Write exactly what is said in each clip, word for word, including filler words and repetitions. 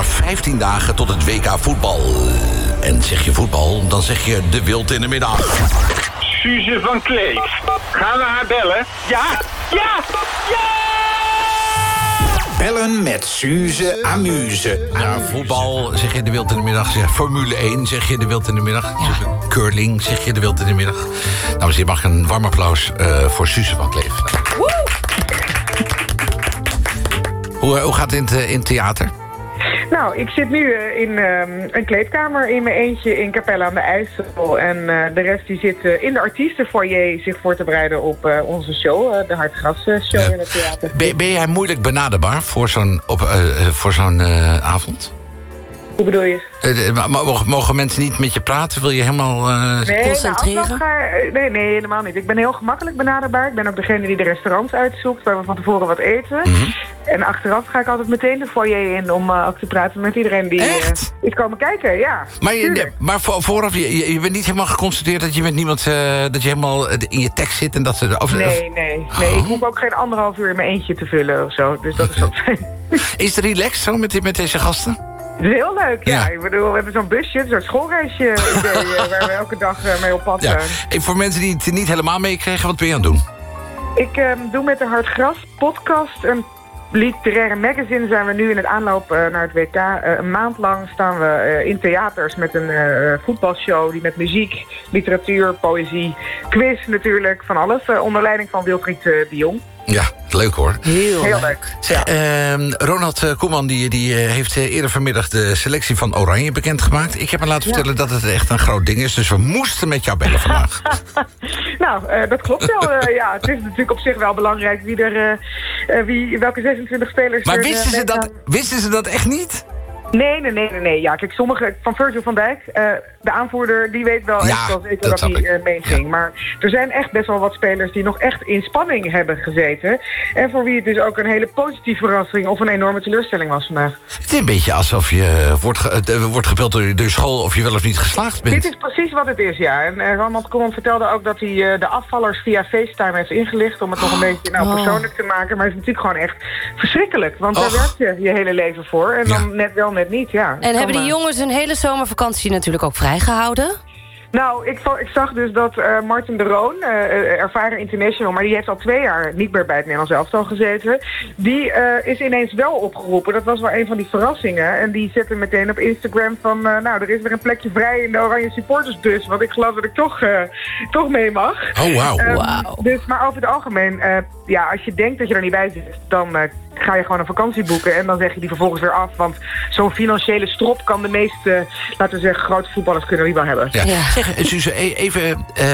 maar vijftien dagen tot het W K voetbal. En zeg je voetbal, dan zeg je de wild in de middag. Suze van Kleef. Gaan we haar bellen? Ja! Ja! Ja! Bellen met Suze Amuse. Ja, voetbal zeg je de wild in de middag. Zeg, Formule één zeg je de wild in de middag. Ja. Curling zeg je de wild in de middag. Nou, dus je mag een warm applaus uh, voor Suze van Kleef. Woe! Hoe, hoe gaat het in, te, in theater? Nou, ik zit nu uh, in uh, een kleedkamer in mijn eentje in Capelle aan de IJssel. En uh, de rest die zit uh, in de artiestenfoyer zich voor te bereiden op uh, onze show. Uh, de Hartgras show uh, in het theater. Ben, ben jij moeilijk benaderbaar voor zo'n, op, uh, voor zo'n uh, avond? Hoe bedoel je? Uh, mogen, mogen mensen niet met je praten? Wil je helemaal uh, nee, concentreren? Nou, ga, nee, nee, helemaal niet. Ik ben heel gemakkelijk benaderbaar. Ik ben ook degene die de restaurants uitzoekt, waar we van tevoren wat eten. Mm-hmm. En achteraf ga ik altijd meteen de foyer in om uh, ook te praten met iedereen die uh, is komen kijken. Ja, maar je, maar voor, vooraf, je, je bent niet helemaal geconstateerd dat je met niemand uh, dat je helemaal in je tekst zit en dat ze. Of, nee, of... nee, nee. Oh. Ik hoef ook geen anderhalf uur in mijn eentje te vullen of zo. Dus dat is ook fijn. Is het relaxed zo met, met deze gasten? Het is heel leuk, ja. ja. Ik bedoel, we hebben zo'n busje, een soort schoolreisje idee, waar we elke dag uh, mee op pad zijn. Ja. Voor mensen die het niet helemaal meekregen, wat ben je aan het doen? Ik uh, doe met de Hartgras podcast een literaire magazine. Zijn we nu in het aanloop uh, naar het W K. Uh, een maand lang staan we uh, in theaters met een uh, voetbalshow die met muziek, literatuur, poëzie, quiz natuurlijk, van alles. Uh, onder leiding van Wilfried uh, de Jong. Ja, leuk hoor. Heel, Heel leuk. Zeg, uh, Ronald Koeman die, die uh, heeft uh, eerder vanmiddag de selectie van Oranje bekendgemaakt. Ik heb me laten vertellen ja. dat het echt een groot ding is. Dus we moesten met jou bellen vandaag. nou, uh, dat klopt wel. Uh, ja, het is natuurlijk op zich wel belangrijk wie er, uh, wie, welke zesentwintig spelers... Maar er, wisten, uh, ze dat, wisten ze dat echt niet? Nee, nee, nee, nee, nee. Ja, kijk, sommige van Virgil van Dijk, uh, de aanvoerder, die weet wel ja, echt wel zeker dat, dat hij uh, meeging. Ja. Maar er zijn echt best wel wat spelers die nog echt in spanning hebben gezeten. En voor wie het dus ook een hele positieve verrassing of een enorme teleurstelling was vandaag. Het is een beetje alsof je wordt, ge, uh, wordt gebeld door je school of je wel of niet geslaagd bent. Dit is precies wat het is, ja. En uh, Ronald Koeman vertelde ook dat hij uh, de afvallers via FaceTime heeft ingelicht om het nog een beetje nou, oh. persoonlijk te maken. Maar het is natuurlijk gewoon echt verschrikkelijk. Want daar werk je je hele leven voor. En dan ja. net wel, net niet, ja. En hebben die jongens hun hele zomervakantie natuurlijk ook vrijgehouden? Nou, ik, ik zag dus dat uh, Martin de Roon, uh, ervaren international, maar die heeft al twee jaar niet meer bij het Nederlands elftal gezeten. Die uh, is ineens wel opgeroepen. Dat was wel een van die verrassingen. En die zette meteen op Instagram van, uh, nou, er is weer een plekje vrij in de Oranje supportersbus. Want ik geloof dat ik toch, uh, toch mee mag. Oh, wauw. Um, wow. Dus, maar over het algemeen, uh, ja, als je denkt dat je er niet bij zit, dan... Uh, ga je gewoon een vakantie boeken en dan zeg je die vervolgens weer af. Want zo'n financiële strop kan de meeste, laten we zeggen, grote voetballers kunnen die wel hebben. Ja. Ja. Zeg, Suze, even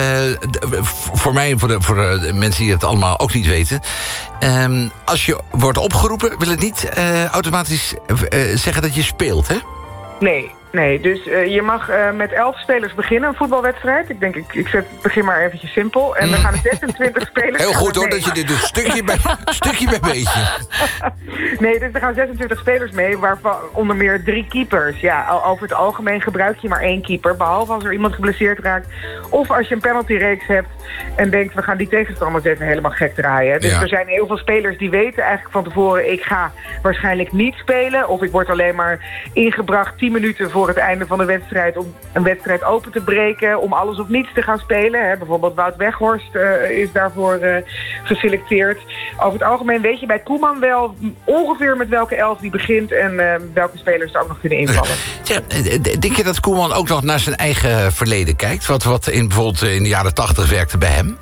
uh, voor mij en voor, de, voor de mensen die het allemaal ook niet weten. Um, als je wordt opgeroepen, wil het niet uh, automatisch uh, zeggen dat je speelt, hè? Nee. Nee, dus uh, je mag uh, met elf spelers beginnen, een voetbalwedstrijd. Ik denk, ik, ik zet, begin maar eventjes simpel. En dan gaan er zesentwintig spelers... Heel goed hoor, mee. Dat je dit doet, stukje bij, stukje bij beetje. Nee, dus er gaan zesentwintig spelers mee, waarvan onder meer drie keepers. Ja, over het algemeen gebruik je maar één keeper, behalve als er iemand geblesseerd raakt. Of als je een penaltyreeks hebt en denkt, we gaan die tegenstanders even helemaal gek draaien. Dus ja. Er zijn heel veel spelers die weten eigenlijk van tevoren, ik ga waarschijnlijk niet spelen. Of ik word alleen maar ingebracht tien minuten voor voor het einde van de wedstrijd om een wedstrijd open te breken, om alles of niets te gaan spelen. Hè. Bijvoorbeeld Wout Weghorst uh, is daarvoor uh, geselecteerd. Over het algemeen weet je bij Koeman wel ongeveer met welke elf die begint en uh, welke spelers er ook nog kunnen invallen. Ja, denk je dat Koeman ook nog naar zijn eigen verleden kijkt? Wat, wat in, bijvoorbeeld in de jaren tachtig werkte bij hem?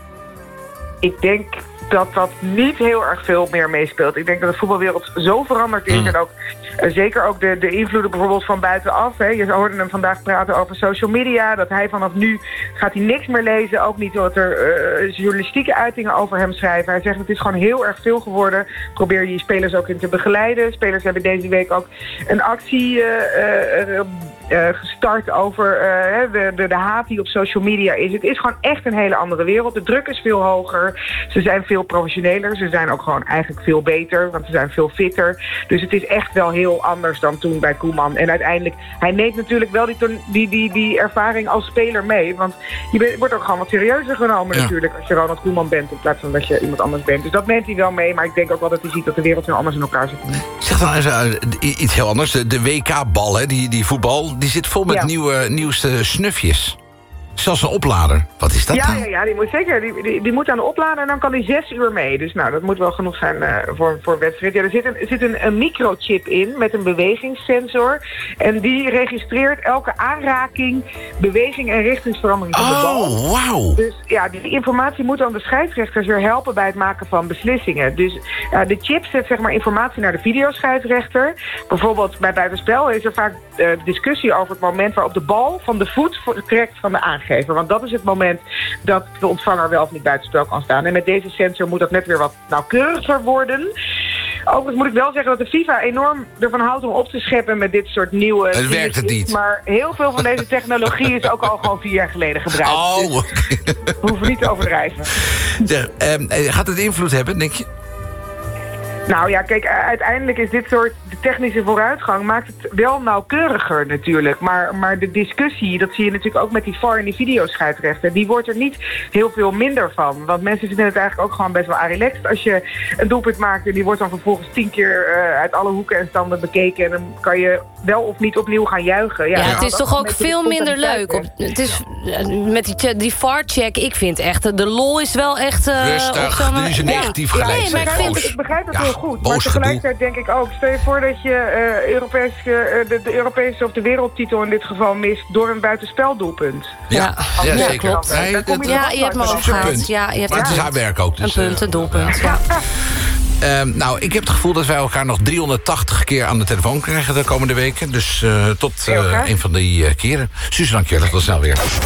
Ik denk dat dat niet heel erg veel meer meespeelt. Ik denk dat de voetbalwereld zo veranderd is. Mm. En ook uh, zeker ook de, de invloeden bijvoorbeeld van buitenaf. Hè. Je hoorde hem vandaag praten over social media. Dat hij vanaf nu gaat hij niks meer lezen. Ook niet dat er uh, journalistieke uitingen over hem schrijven. Hij zegt het is gewoon heel erg veel geworden. Probeer je spelers ook in te begeleiden. Spelers hebben deze week ook een actie uh, uh, uh, gestart over uh, de, de, de haat die op social media is. Het is gewoon echt een hele andere wereld. De druk is veel hoger. Ze zijn veel professioneler. Ze zijn ook gewoon eigenlijk veel beter, want ze zijn veel fitter. Dus het is echt wel heel anders dan toen bij Koeman. En uiteindelijk, hij neemt natuurlijk wel die, die, die, die ervaring als speler mee. Want je bent, wordt ook gewoon wat serieuzer genomen ja. natuurlijk als je Ronald Koeman bent in plaats van dat je iemand anders bent. Dus dat neemt hij wel mee, maar ik denk ook wel dat hij ziet dat de wereld heel anders in elkaar zit. Zeg dan eens uh, iets heel anders. De, de W K-bal, hè, die, die voetbal, die zit vol met ja. nieuwe, nieuwste snufjes. Zelfs een oplader. Wat is dat ja, dan? Ja, ja, die moet zeker. Die, die, die moet aan de oplader en dan kan die zes uur mee. Dus nou, dat moet wel genoeg zijn uh, voor, voor wedstrijd. Ja, er zit, een, er zit een, een microchip in met een bewegingssensor. En die registreert elke aanraking, beweging en richtingsverandering van de bal. Oh, wauw. Dus ja, die informatie moet dan de scheidsrechters weer helpen bij het maken van beslissingen. Dus uh, de chip zet zeg maar informatie naar de videoscheidsrechter. Bijvoorbeeld bij buitenspel is er vaak uh, discussie over het moment waarop de bal van de voet trekt van de aangever. Want dat is het moment dat de ontvanger wel of niet buitenspel kan staan. En met deze sensor moet dat net weer wat nauwkeuriger worden. Overigens moet ik wel zeggen dat de FIFA enorm ervan houdt om op te scheppen met dit soort nieuwe... Het werkt het niet. Maar heel veel van deze technologie is ook al gewoon vier jaar geleden gebruikt. Oh, dus we hoeven niet te overdrijven. De, um, gaat het invloed hebben, denk je? Nou ja, kijk, uiteindelijk is dit soort de technische vooruitgang maakt het wel nauwkeuriger natuurlijk. Maar, maar de discussie, dat zie je natuurlijk ook met die V A R en die videoscheidsrechter, die wordt er niet heel veel minder van. Want mensen vinden het eigenlijk ook gewoon best wel relaxed als je een doelpunt maakt en die wordt dan vervolgens tien keer uh, uit alle hoeken en standen bekeken. En dan kan je wel of niet opnieuw gaan juichen. Ja, ja het is toch ook veel minder leuk. Op, het is met die, die V A R-check, ik vind echt, de lol is wel echt... Uh, Rustig, nu is je negatief ja, gelijk. Nee, maar ik, vind het, ik begrijp het ja. heel goed. Maar tegelijkertijd denk ik ook, stel je voor dat je uh, Europese, uh, de, de Europese of de wereldtitel in dit geval mist door een buitenspeldoelpunt. Ja, ja, ja zeker. Klopt. Nee, dat, dat, ja, je hebt me ook gehad. Ja, je hebt maar het is haar werk ook. Dus, een punt, een doelpunt. Ja. Ja. Um, nou, ik heb het gevoel dat wij elkaar nog driehonderdtachtig keer aan de telefoon krijgen de komende weken. Dus uh, tot uh, een van die uh, keren. Suus, dankjewel. Tot snel weer.